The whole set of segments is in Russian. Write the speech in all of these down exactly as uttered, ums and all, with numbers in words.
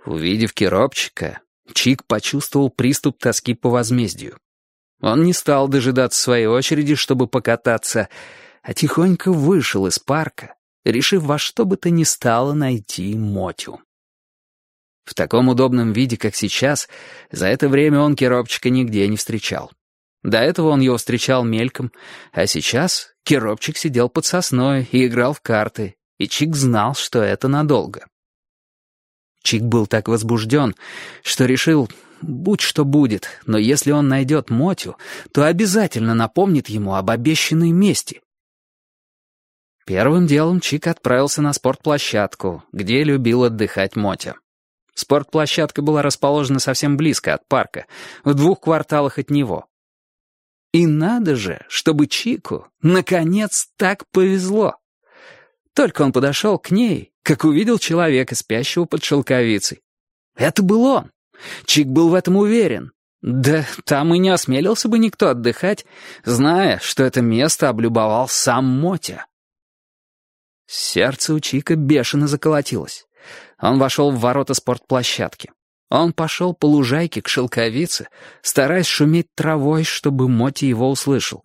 Увидев Киробчика, Чик почувствовал приступ тоски по возмездию. Он не стал дожидаться своей очереди, чтобы покататься, а тихонько вышел из парка, решив во что бы то ни стало найти Мотю. В таком удобном виде, как сейчас, за это время он Киробчика нигде не встречал. До этого он его встречал мельком, а сейчас Киробчик сидел под сосной и играл в карты, и Чик знал, что это надолго. Чик был так возбужден, что решил, будь что будет, но если он найдет Мотю, то обязательно напомнит ему об обещанной мести. Первым делом Чик отправился на спортплощадку, где любил отдыхать Мотя. Спортплощадка была расположена совсем близко от парка, в двух кварталах от него. И надо же, чтобы Чику, наконец, так повезло. Только он подошел к ней, как увидел человека, спящего под шелковицей. Это был он. Чик был в этом уверен. Да там и не осмелился бы никто отдыхать, зная, что это место облюбовал сам Мотя. Сердце у Чика бешено заколотилось. Он вошел в ворота спортплощадки. Он пошел по лужайке к шелковице, стараясь шуметь травой, чтобы Мотя его услышал.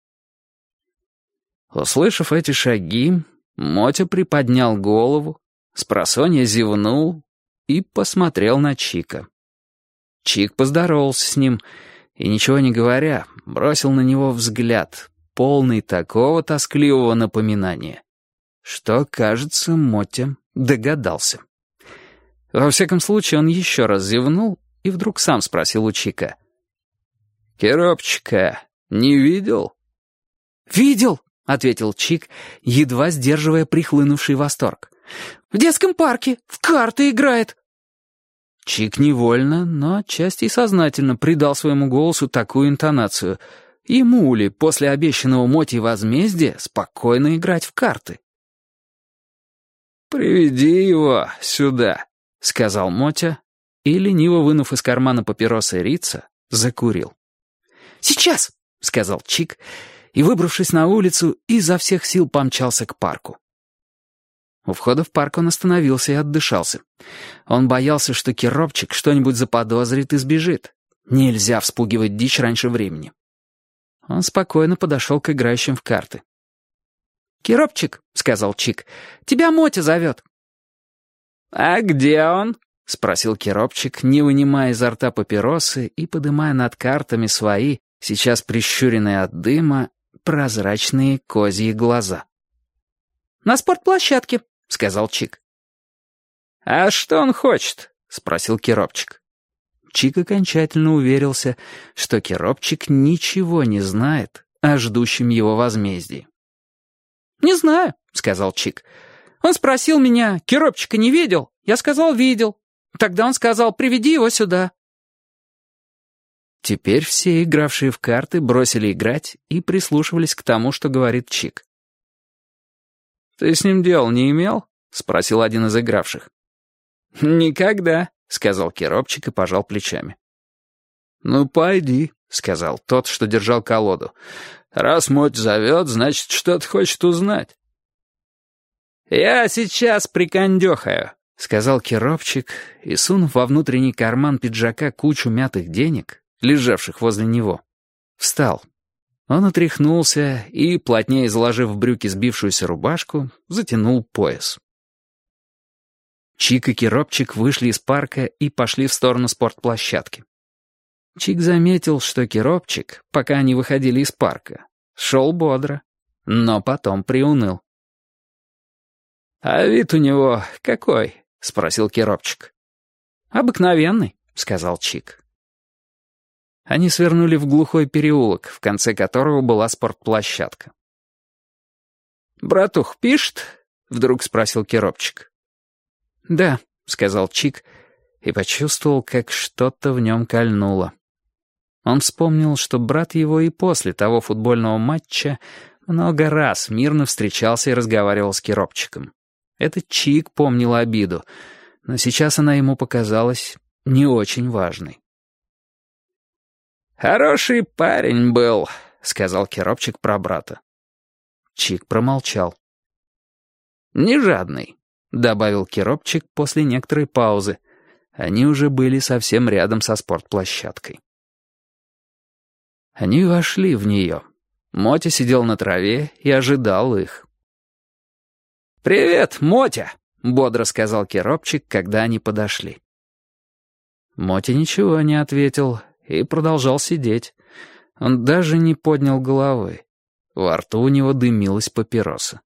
Услышав эти шаги, Мотя приподнял голову, спросонья зевнул и посмотрел на Чика. Чик поздоровался с ним и, ничего не говоря, бросил на него взгляд, полный такого тоскливого напоминания, что, кажется, Мотя догадался. Во всяком случае, он еще раз зевнул и вдруг сам спросил у Чика. «Киробчика не видел?» «Видел!» — ответил Чик, едва сдерживая прихлынувший восторг. «В детском парке, в карты играет!» Чик невольно, но отчасти и сознательно придал своему голосу такую интонацию. Ему ли после обещанного Моти возмездия спокойно играть в карты? «Приведи его сюда», — сказал Мотя, и, лениво вынув из кармана папиросы Рица, закурил. «Сейчас», — сказал Чик, и, выбравшись на улицу, изо всех сил помчался к парку. У входа в парк он остановился и отдышался. Он боялся, что Киробчик что-нибудь заподозрит и сбежит. Нельзя вспугивать дичь раньше времени. Он спокойно подошел к играющим в карты. «Киробчик», — сказал Чик, — «тебя Мотя зовет». «А где он?» — спросил Киробчик, не вынимая изо рта папиросы и подымая над картами свои, сейчас прищуренные от дыма, прозрачные козьи глаза. «На спортплощадке», — сказал Чик. «А что он хочет?» — спросил Киробчик. Чик окончательно уверился, что Киробчик ничего не знает о ждущем его возмездии. «Не знаю», — сказал Чик. «Он спросил меня, Киробчика не видел? Я сказал, видел. Тогда он сказал, приведи его сюда». Теперь все, игравшие в карты, бросили играть и прислушивались к тому, что говорит Чик. «Ты с ним дел не имел?» — спросил один из игравших. «Никогда», — сказал Киробчик и пожал плечами. «Ну, пойди», — сказал тот, что держал колоду. «Раз Моть зовет, значит, что-то хочет узнать». «Я сейчас прикандехаю», — сказал Киробчик, и, сунув во внутренний карман пиджака кучу мятых денег, лежавших возле него, встал. Он отряхнулся и, плотнее заложив в брюки сбившуюся рубашку, затянул пояс. Чик и Киробчик вышли из парка и пошли в сторону спортплощадки. Чик заметил, что Киробчик, пока они выходили из парка, шел бодро, но потом приуныл. «А вид у него какой?» — спросил Киробчик. «Обыкновенный», — сказал Чик. Они свернули в глухой переулок, в конце которого была спортплощадка. «Братух пишет?» — вдруг спросил Киробчик. «Да», — сказал Чик, и почувствовал, как что-то в нем кольнуло. Он вспомнил, что брат его и после того футбольного матча много раз мирно встречался и разговаривал с Киробчиком. Этот Чик помнил обиду, но сейчас она ему показалась не очень важной. «Хороший парень был», — сказал Киробчик про брата. Чик промолчал. «Не жадный», — добавил Киробчик после некоторой паузы. Они уже были совсем рядом со спортплощадкой. Они вошли в нее. Мотя сидел на траве и ожидал их. «Привет, Мотя!» — бодро сказал Керопчик, когда они подошли. Мотя ничего не ответил и продолжал сидеть. Он даже не поднял головы. Во рту у него дымилась папироса.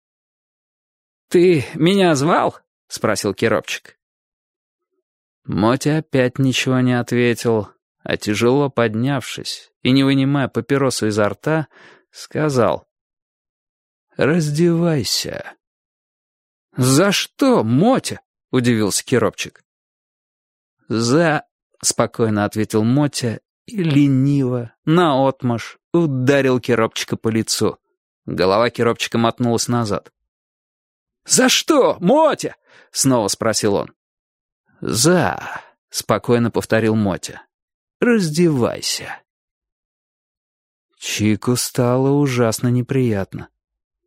«Ты меня звал?» — спросил Керопчик. Мотя опять ничего не ответил, а тяжело поднявшись и не вынимая папиросу изо рта, сказал: «Раздевайся». «За что, Мотя?» — удивился Керопчик. «За...» — спокойно ответил Мотя и лениво, наотмашь, ударил Керопчика по лицу. Голова Керопчика мотнулась назад. «За что, Мотя?» — снова спросил он. «За...» — спокойно повторил Мотя. «Раздевайся». Чику стало ужасно неприятно.